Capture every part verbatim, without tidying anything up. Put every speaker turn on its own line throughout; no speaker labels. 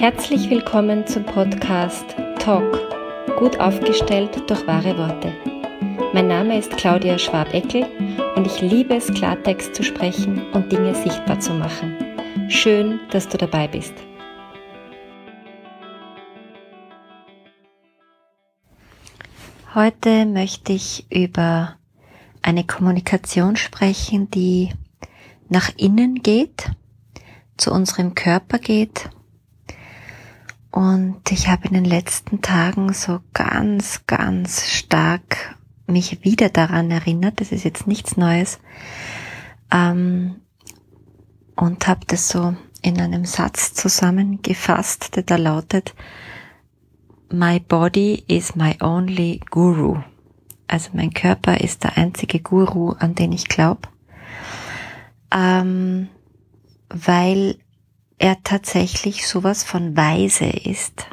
Herzlich willkommen zum Podcast Talk, gut aufgestellt durch wahre Worte. Mein Name ist Claudia Schwab-Eckel und ich liebe es, Klartext zu sprechen und Dinge sichtbar zu machen. Schön, dass du dabei bist. Heute möchte ich über eine Kommunikation sprechen, die nach innen geht, zu unserem Körper geht. Und ich habe in den letzten Tagen so ganz, ganz stark mich wieder daran erinnert, das ist jetzt nichts Neues, ähm, und habe das so in einem Satz zusammengefasst, der da lautet: My body is my only guru. Also mein Körper ist der einzige Guru, an den ich glaube, ähm, weil er tatsächlich sowas von weise ist.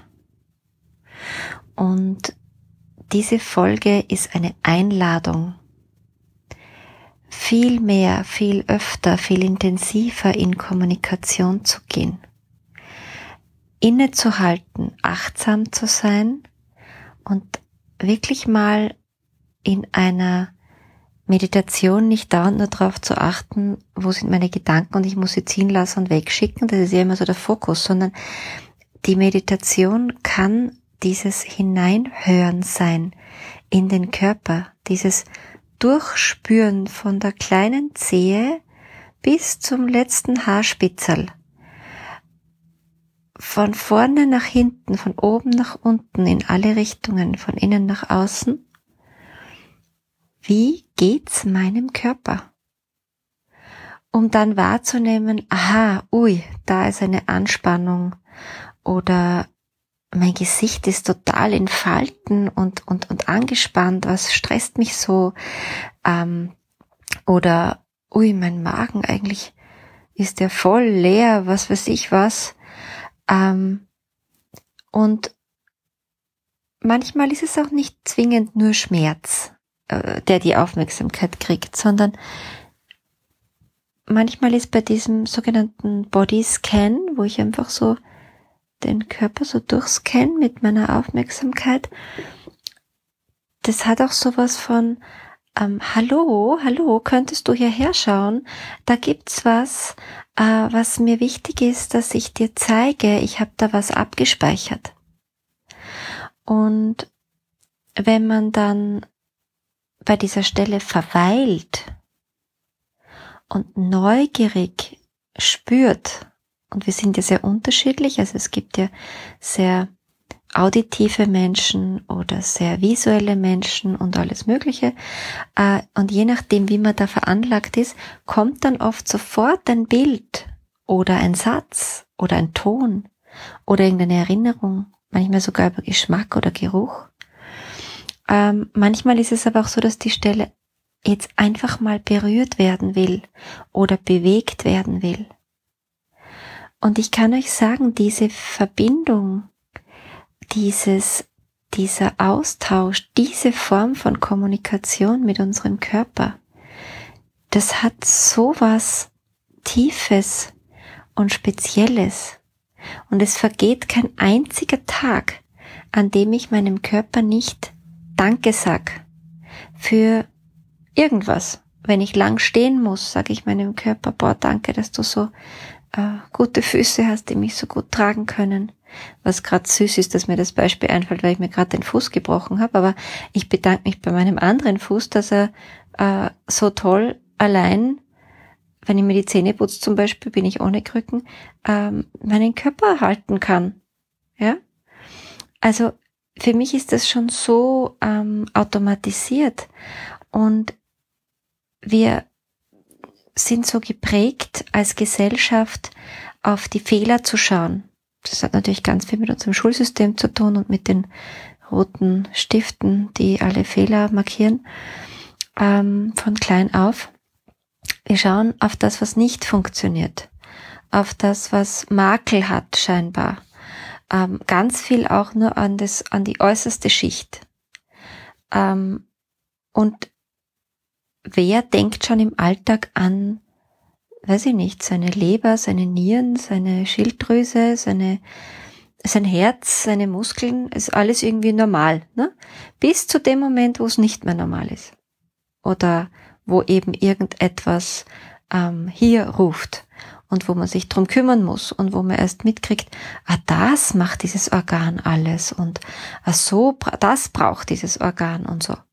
Und diese Folge ist eine Einladung, viel mehr, viel öfter, viel intensiver in Kommunikation zu gehen, innezuhalten, achtsam zu sein und wirklich mal in einer Meditation nicht dauernd nur darauf zu achten, wo sind meine Gedanken und ich muss sie ziehen lassen und wegschicken, das ist ja immer so der Fokus, sondern die Meditation kann dieses Hineinhören sein in den Körper, dieses Durchspüren von der kleinen Zehe bis zum letzten Haarspitzel, von vorne nach hinten, von oben nach unten, in alle Richtungen, von innen nach außen. Wie geht's meinem Körper? Um dann wahrzunehmen, aha, ui, da ist eine Anspannung oder mein Gesicht ist total in Falten und, und, und angespannt, was stresst mich so? Ähm, oder, ui, mein Magen eigentlich ist ja voll leer, was weiß ich was. Ähm, und manchmal ist es auch nicht zwingend nur Schmerz, der die Aufmerksamkeit kriegt, sondern manchmal ist bei diesem sogenannten Body Scan, wo ich einfach so den Körper so durchscanne mit meiner Aufmerksamkeit, das hat auch sowas von ähm, hallo, hallo, könntest du hierher schauen? Da gibt's was, äh, was mir wichtig ist, dass ich dir zeige, ich habe da was abgespeichert. Und wenn man dann bei dieser Stelle verweilt und neugierig spürt, und wir sind ja sehr unterschiedlich, also es gibt ja sehr auditive Menschen oder sehr visuelle Menschen und alles Mögliche, und je nachdem, wie man da veranlagt ist, kommt dann oft sofort ein Bild oder ein Satz oder ein Ton oder irgendeine Erinnerung, manchmal sogar über Geschmack oder Geruch. Ähm, manchmal ist es aber auch so, dass die Stelle jetzt einfach mal berührt werden will oder bewegt werden will. Und ich kann euch sagen, diese Verbindung, dieses, dieser Austausch, diese Form von Kommunikation mit unserem Körper, das hat sowas Tiefes und Spezielles. Und es vergeht kein einziger Tag, an dem ich meinem Körper nicht Danke sag für irgendwas. Wenn ich lang stehen muss, sage ich meinem Körper, boah, danke, dass du so äh, gute Füße hast, die mich so gut tragen können. Was gerade süß ist, dass mir das Beispiel einfällt, weil ich mir gerade den Fuß gebrochen habe, aber ich bedanke mich bei meinem anderen Fuß, dass er äh, so toll allein, wenn ich mir die Zähne putze zum Beispiel, bin ich ohne Krücken, ähm, meinen Körper halten kann. Ja, also für mich ist das schon so ähm, automatisiert und wir sind so geprägt als Gesellschaft auf die Fehler zu schauen. Das hat natürlich ganz viel mit unserem Schulsystem zu tun und mit den roten Stiften, die alle Fehler markieren, ähm, von klein auf. Wir schauen auf das, was nicht funktioniert, auf das, was Makel hat scheinbar. Ähm, ganz viel auch nur an das, an die äußerste Schicht. Ähm, und wer denkt schon im Alltag an, weiß ich nicht, seine Leber, seine Nieren, seine Schilddrüse, seine sein Herz, seine Muskeln, ist alles irgendwie normal, ne? Bis zu dem Moment, wo es nicht mehr normal ist. Oder wo eben irgendetwas ähm, hier ruft und wo man sich drum kümmern muss und wo man erst mitkriegt, ah, das macht dieses Organ alles und ah, so, das braucht dieses Organ und so.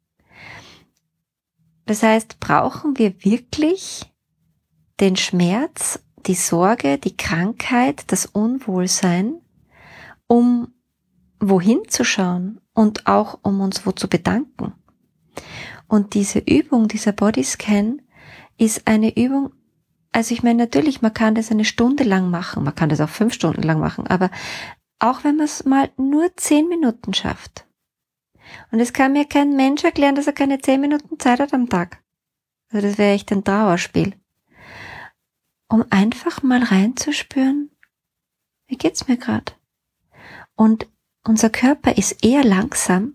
Das heißt, brauchen wir wirklich den Schmerz, die Sorge, die Krankheit, das Unwohlsein, um wohin zu schauen und auch um uns wo zu bedanken. Und diese Übung, dieser Bodyscan, ist eine Übung, also ich meine natürlich, man kann das eine Stunde lang machen, man kann das auch fünf Stunden lang machen, aber auch wenn man es mal nur zehn Minuten schafft. Und es kann mir kein Mensch erklären, dass er keine zehn Minuten Zeit hat am Tag. Also das wäre echt ein Trauerspiel. Um einfach mal reinzuspüren, wie geht's mir gerade? Und unser Körper ist eher langsam,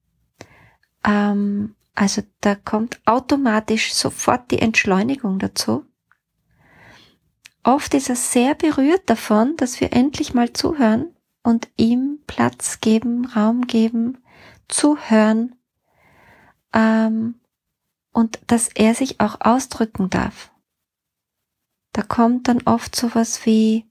ähm, also da kommt automatisch sofort die Entschleunigung dazu. Oft ist er sehr berührt davon, dass wir endlich mal zuhören und ihm Platz geben, Raum geben, zuhören, ähm, und dass er sich auch ausdrücken darf. Da kommt dann oft sowas wie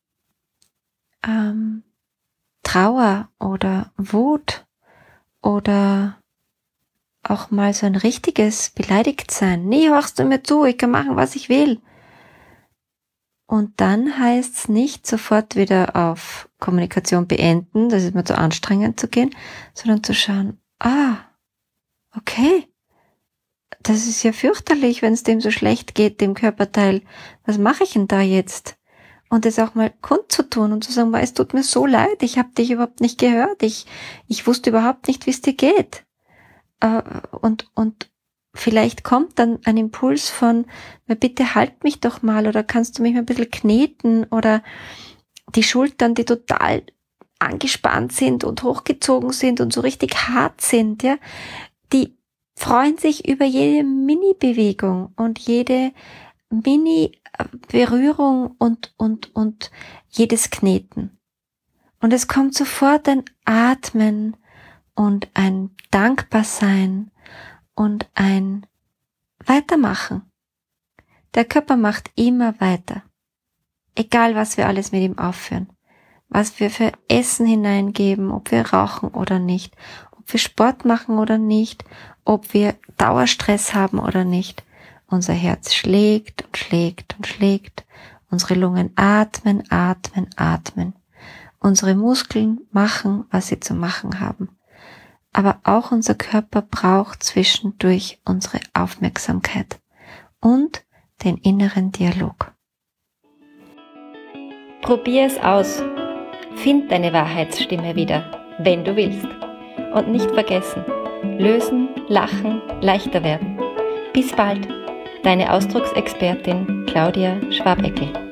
ähm, Trauer oder Wut oder auch mal so ein richtiges Beleidigtsein. Nee, hörst du mir zu, ich kann machen, was ich will. Und dann heißt es nicht sofort wieder auf Kommunikation beenden, das ist mir zu anstrengend zu gehen, sondern zu schauen, ah, okay, das ist ja fürchterlich, wenn es dem so schlecht geht, dem Körperteil. Was mache ich denn da jetzt? Und es auch mal kundzutun und zu sagen, es tut mir so leid, ich habe dich überhaupt nicht gehört, ich ich wusste überhaupt nicht, wie es dir geht. Und und vielleicht kommt dann ein Impuls von, bitte halt mich doch mal oder kannst du mich mal ein bisschen kneten oder die Schultern, die total angespannt sind und hochgezogen sind und so richtig hart sind, ja, die freuen sich über jede Mini-Bewegung und jede Mini-Berührung und, und, und jedes Kneten. Und es kommt sofort ein Atmen und ein Dankbarsein und ein Weitermachen. Der Körper macht immer weiter. Egal, was wir alles mit ihm aufführen. Was wir für Essen hineingeben, ob wir rauchen oder nicht, ob wir Sport machen oder nicht, ob wir Dauerstress haben oder nicht. Unser Herz schlägt und schlägt und schlägt. Unsere Lungen atmen, atmen, atmen. Unsere Muskeln machen, was sie zu machen haben. Aber auch unser Körper braucht zwischendurch unsere Aufmerksamkeit und den inneren Dialog.
Probier es aus. Find deine Wahrheitsstimme wieder, wenn du willst. Und nicht vergessen, lösen, lachen, leichter werden. Bis bald, deine Ausdrucksexpertin Claudia Schwabeckel.